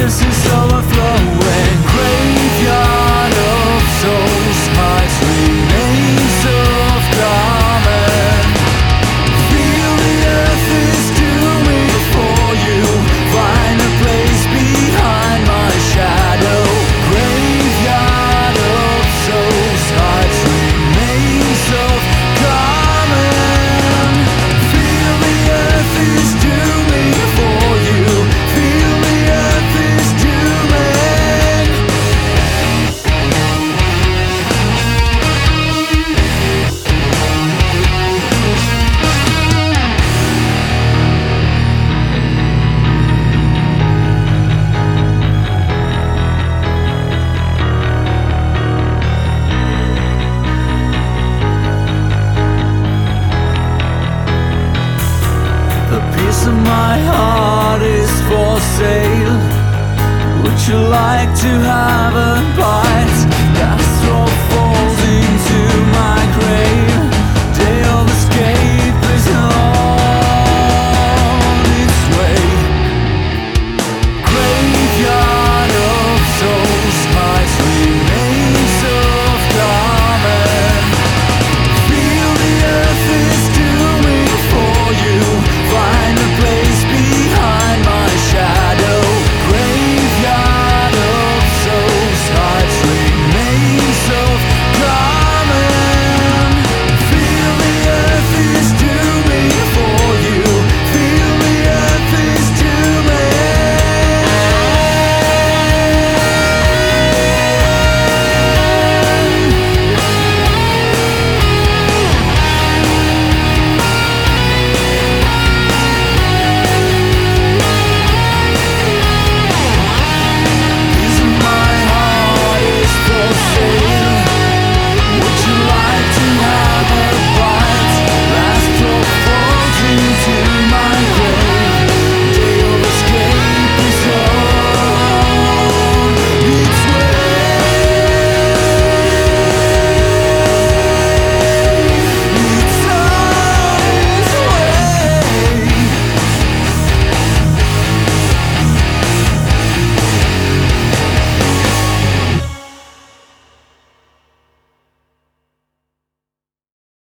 is overflowing. Graveyard of souls hides remains of garment. Feel the earth is dooming for you. Find a place behind my shadow. Graveyard of souls hides remains of garment. Feel the earth is dooming for you. Feel the earth is dooming. The piece of my heart is for sale. Would you like to have a bite?